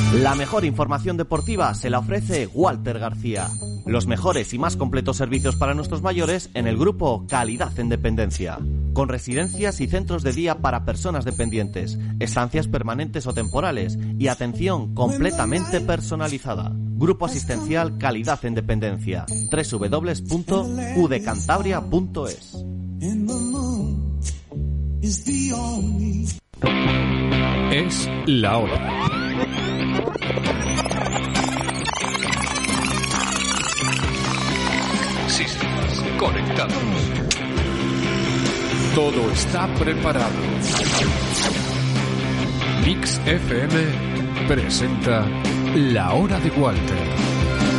La mejor información deportiva se la ofrece Walter García. Los mejores y más completos servicios para nuestros mayores en el grupo Calidad en Dependencia. Con residencias y centros de día para personas dependientes, estancias permanentes o temporales y atención completamente personalizada. Grupo Asistencial Calidad en Dependencia. www.udecantabria.es. Es la hora. Sistemas conectados. Todo está preparado. Mix FM presenta La Hora de Walter.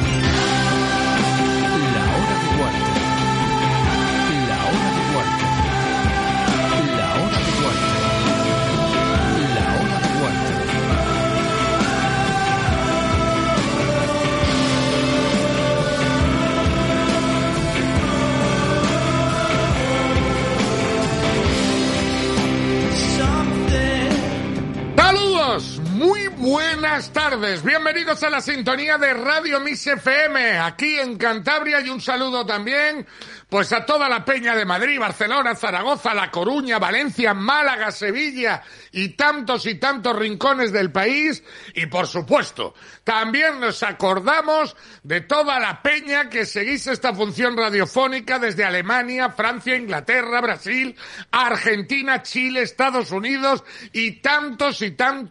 Buenas tardes, bienvenidos a la sintonía de Radio Mix FM, aquí en Cantabria, y un saludo también pues a toda la peña de Madrid, Barcelona, Zaragoza, La Coruña, Valencia, Málaga, Sevilla y tantos rincones del país. Y por supuesto, también nos acordamos de toda la peña que seguís esta función radiofónica desde Alemania, Francia, Inglaterra, Brasil, Argentina, Chile, Estados Unidos y tantos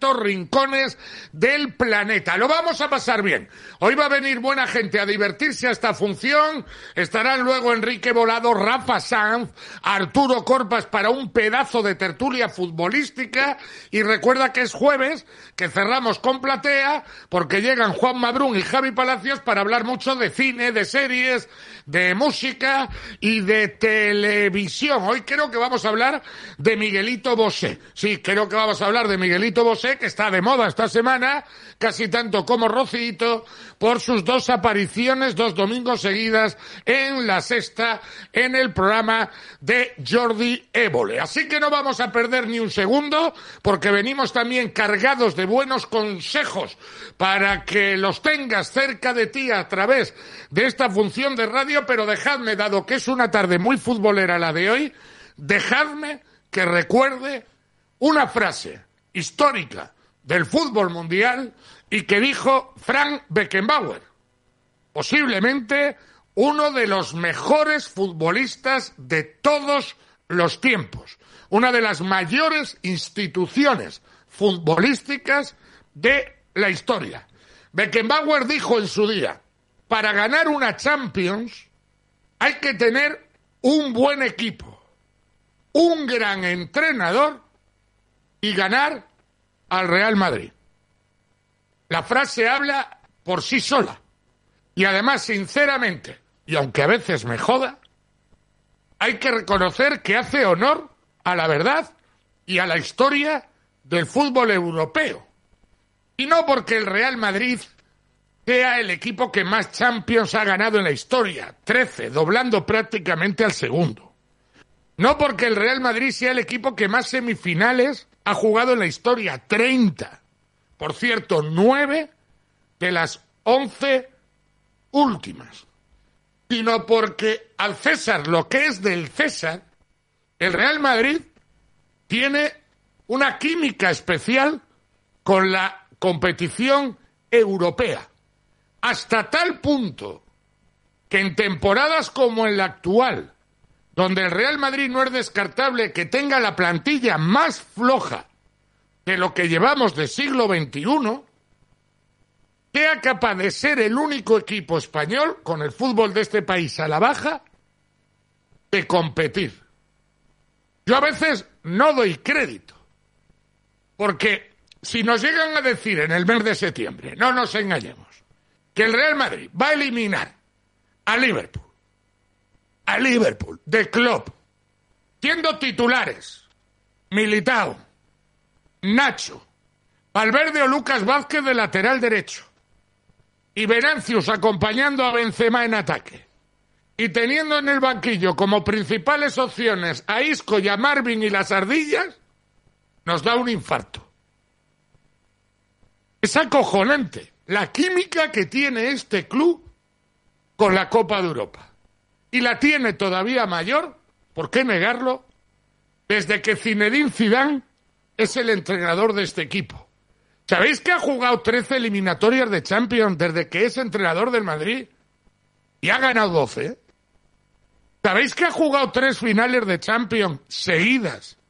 rincones del planeta. Lo vamos a pasar bien. Hoy va a venir buena gente a divertirse a esta función. Estarán luego Enrique Volado, Rafa Sanz, Arturo Corpas para un pedazo de tertulia futbolística. Y recuerda que es jueves, que cerramos con platea, porque llegan Juan Mabrún y Javi Palacios para hablar mucho de cine, de series, de música y de televisión. Hoy creo que vamos a hablar de Miguelito Bosé. Sí, creo que vamos a hablar de Miguelito Bosé, que está de moda esta semana, casi tanto como Rocito, por sus 2 apariciones, 2 domingos seguidas en La Sexta, en el programa de Jordi Évole. Así que no vamos a perder ni un segundo, porque venimos también cargados de buenos consejos para que los tengas cerca de ti a través de esta función de radio. Pero dejadme, dado que es una tarde muy futbolera la de hoy, dejadme que recuerde una frase histórica del fútbol mundial y que dijo Franz Beckenbauer, posiblemente uno de los mejores futbolistas de todos los tiempos, una de las mayores instituciones futbolísticas de la historia. Beckenbauer dijo en su día: para ganar una Champions hay que tener un buen equipo, un gran entrenador y ganar al Real Madrid. La frase habla por sí sola. Y además, sinceramente, y aunque a veces me joda, hay que reconocer que hace honor a la verdad y a la historia del fútbol europeo. Y no porque el Real Madrid sea el equipo que más Champions ha ganado en la historia, 13, doblando prácticamente al segundo. No porque el Real Madrid sea el equipo que más semifinales ha jugado en la historia, 30. Por cierto, 9 de las 11 últimas. Sino porque al César lo que es del César, el Real Madrid tiene una química especial con la competición europea. Hasta tal punto que en temporadas como en la actual, donde el Real Madrid no es descartable que tenga la plantilla más floja de lo que llevamos de siglo XXI, sea capaz de ser el único equipo español, con el fútbol de este país a la baja, de competir. Yo a veces no doy crédito, porque si nos llegan a decir en el mes de septiembre, no nos engañemos, que el Real Madrid va a eliminar a Liverpool de Klopp, siendo titulares Militao, Nacho, Valverde o Lucas Vázquez de lateral derecho, y Venantius acompañando a Benzema en ataque, y teniendo en el banquillo como principales opciones a Isco y a Marvin y las ardillas, nos da un infarto. Es acojonante la química que tiene este club con la Copa de Europa. Y la tiene todavía mayor, ¿por qué negarlo?, desde que Zinedine Zidane es el entrenador de este equipo. ¿Sabéis que ha jugado 13 eliminatorias de Champions desde que es entrenador del Madrid? Y ha ganado 12. ¿Sabéis que ha jugado 3 finales de Champions seguidas?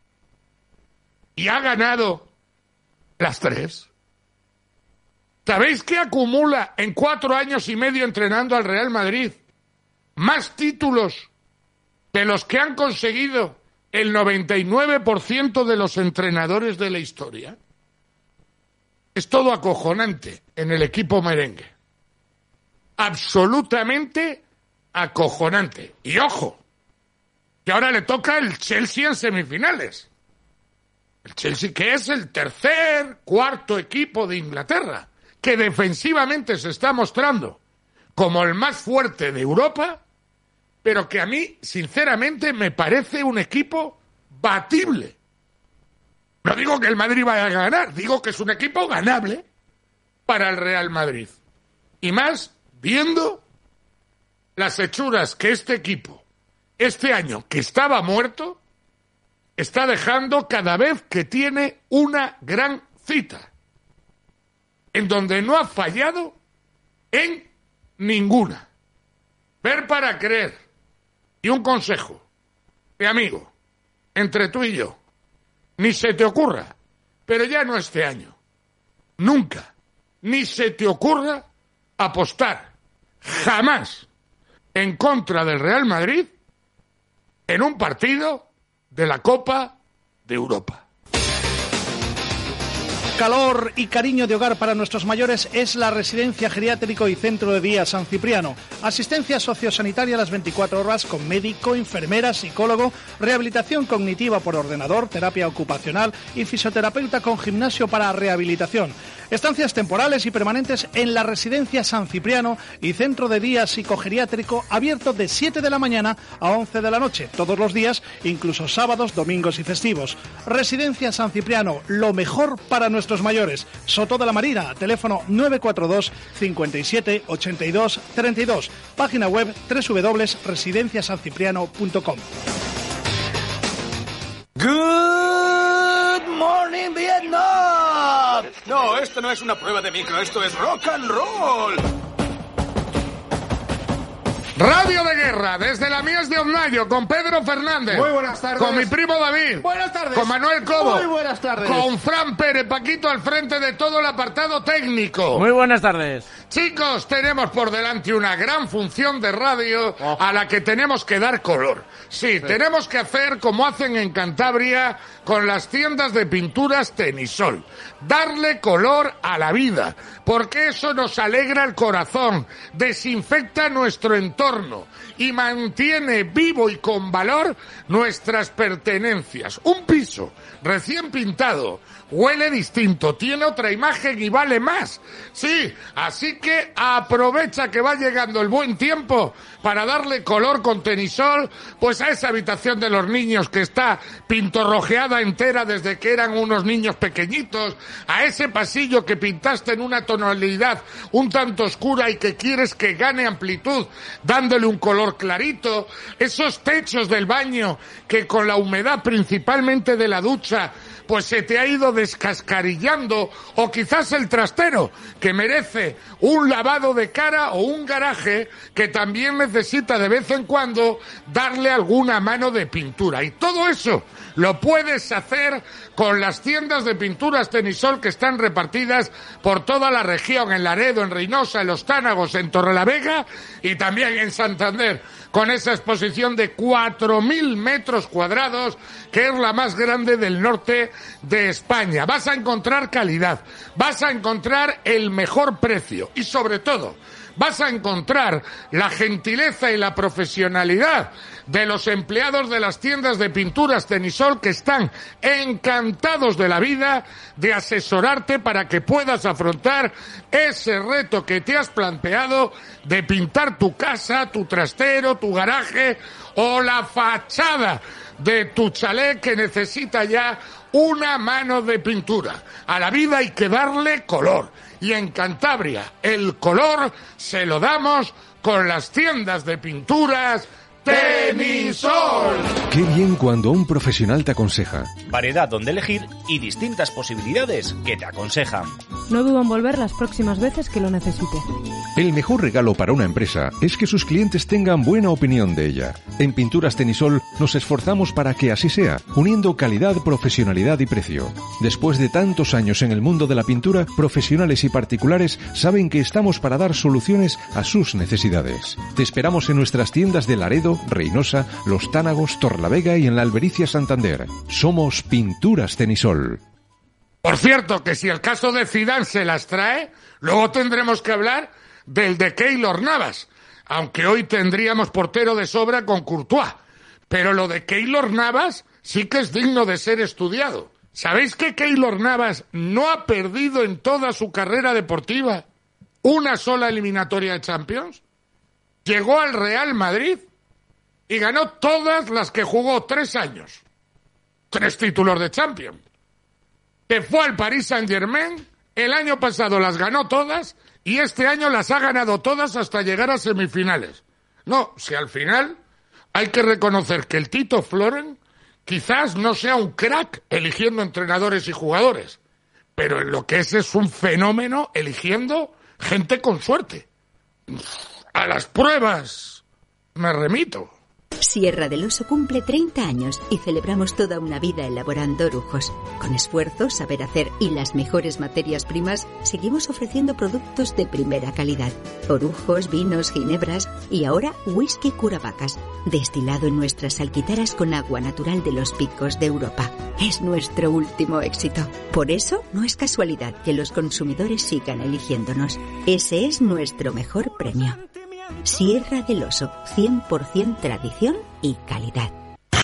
Y ha ganado las 3. ¿Sabéis que acumula en 4 años y medio entrenando al Real Madrid más títulos de los que han conseguido el 99% de los entrenadores de la historia? Es todo acojonante en el equipo merengue. Absolutamente acojonante. Y ojo, que ahora le toca el Chelsea en semifinales. El Chelsea, que es el cuarto equipo de Inglaterra, que defensivamente se está mostrando como el más fuerte de Europa, pero que a mí, sinceramente, me parece un equipo batible. No digo que el Madrid vaya a ganar, digo que es un equipo ganable para el Real Madrid. Y más viendo las hechuras que este equipo, este año que estaba muerto, está dejando cada vez que tiene una gran cita, en donde no ha fallado en ninguna. Ver para creer. Y un consejo, mi amigo, entre tú y yo, ni se te ocurra, pero ya no este año, nunca, ni se te ocurra apostar jamás en contra del Real Madrid en un partido de la Copa de Europa. Calor y cariño de hogar para nuestros mayores es la Residencia Geriátrico y Centro de Día San Cipriano. Asistencia sociosanitaria a las 24 horas con médico, enfermera, psicólogo, rehabilitación cognitiva por ordenador, terapia ocupacional y fisioterapeuta con gimnasio para rehabilitación. Estancias temporales y permanentes en la Residencia San Cipriano y Centro de Día Psicogeriátrico, abierto de 7 de la mañana a 11 de la noche, todos los días, incluso sábados, domingos y festivos. Residencia San Cipriano, lo mejor para nuestros mayores. Soto de la Marina, teléfono 942 57 82 32. Página web www.residenciasancipriano.com. Good morning, Vietnam. No, esto no es una prueba de micro, esto es rock and roll. Radio de Guerra, desde la Mies de Omnayo, con Pedro Fernández. Muy buenas tardes. Con mi primo David. Buenas tardes. Con Manuel Cobo. Muy buenas tardes. Con Fran Pérez, Paquito al frente de todo el apartado técnico. Muy buenas tardes. Chicos, tenemos por delante una gran función de radio a la que tenemos que dar color. Sí, tenemos que hacer como hacen en Cantabria con las tiendas de pinturas Tenisol. Darle color a la vida, porque eso nos alegra el corazón, desinfecta nuestro entorno y mantiene vivo y con valor nuestras pertenencias. Un piso recién pintado huele distinto, tiene otra imagen y vale más. Sí, así que aprovecha que va llegando el buen tiempo para darle color con Tenisol, pues a esa habitación de los niños que está pintorrojeada entera desde que eran unos niños pequeñitos, a ese pasillo que pintaste en una tonalidad un tanto oscura y que quieres que gane amplitud dándole un color clarito, esos techos del baño que con la humedad principalmente de la ducha pues se te ha ido descascarillando, o quizás el trastero, que merece un lavado de cara, o un garaje que también necesita de vez en cuando darle alguna mano de pintura. Y todo eso lo puedes hacer con las tiendas de pinturas Tenisol que están repartidas por toda la región, en Laredo, en Reynosa, en Los Tánagos, en Torrelavega y también en Santander, con esa exposición de 4.000 metros cuadrados, que es la más grande del norte de España. Vas a encontrar calidad, vas a encontrar el mejor precio y, sobre todo, vas a encontrar la gentileza y la profesionalidad de los empleados de las tiendas de pinturas Tenisol, que están encantados de la vida de asesorarte para que puedas afrontar ese reto que te has planteado de pintar tu casa, tu trastero, tu garaje o la fachada de tu chalet, que necesita ya una mano de pintura. A la vida hay que darle color. Y en Cantabria el color se lo damos con las tiendas de pinturas Tenisol. Qué bien cuando un profesional te aconseja. Variedad donde elegir y distintas posibilidades que te aconsejan. No dudo en volver las próximas veces que lo necesite. El mejor regalo para una empresa es que sus clientes tengan buena opinión de ella. En Pinturas Tenisol nos esforzamos para que así sea, uniendo calidad, profesionalidad y precio. Después de tantos años en el mundo de la pintura, profesionales y particulares saben que estamos para dar soluciones a sus necesidades. Te esperamos en nuestras tiendas de Laredo, Reynosa, Los Tánagos, Torlavega y en la Albericia Santander. Somos Pinturas Tenisol. Por cierto, que si el caso de Zidane se las trae, luego tendremos que hablar del de Keylor Navas, aunque hoy tendríamos portero de sobra con Courtois. Pero lo de Keylor Navas sí que es digno de ser estudiado. ¿Sabéis que Keylor Navas no ha perdido en toda su carrera deportiva una sola eliminatoria de Champions? Llegó al Real Madrid y ganó todas las que jugó 3 años. 3 títulos de Champions. Que fue al Paris Saint-Germain, el año pasado las ganó todas y este año las ha ganado todas hasta llegar a semifinales. No, si al final hay que reconocer que el Tito Floren quizás no sea un crack eligiendo entrenadores y jugadores, pero en lo que es un fenómeno eligiendo gente con suerte. A las pruebas me remito. Sierra del Oso cumple 30 años y celebramos toda una vida elaborando orujos. Con esfuerzo, saber hacer y las mejores materias primas, seguimos ofreciendo productos de primera calidad. Orujos, vinos, ginebras y ahora whisky Curavacas, destilado en nuestras alquitaras con agua natural de los picos de Europa. Es nuestro último éxito. Por eso, no es casualidad que los consumidores sigan eligiéndonos. Ese es nuestro mejor premio. Sierra del Oso, 100% tradición y calidad.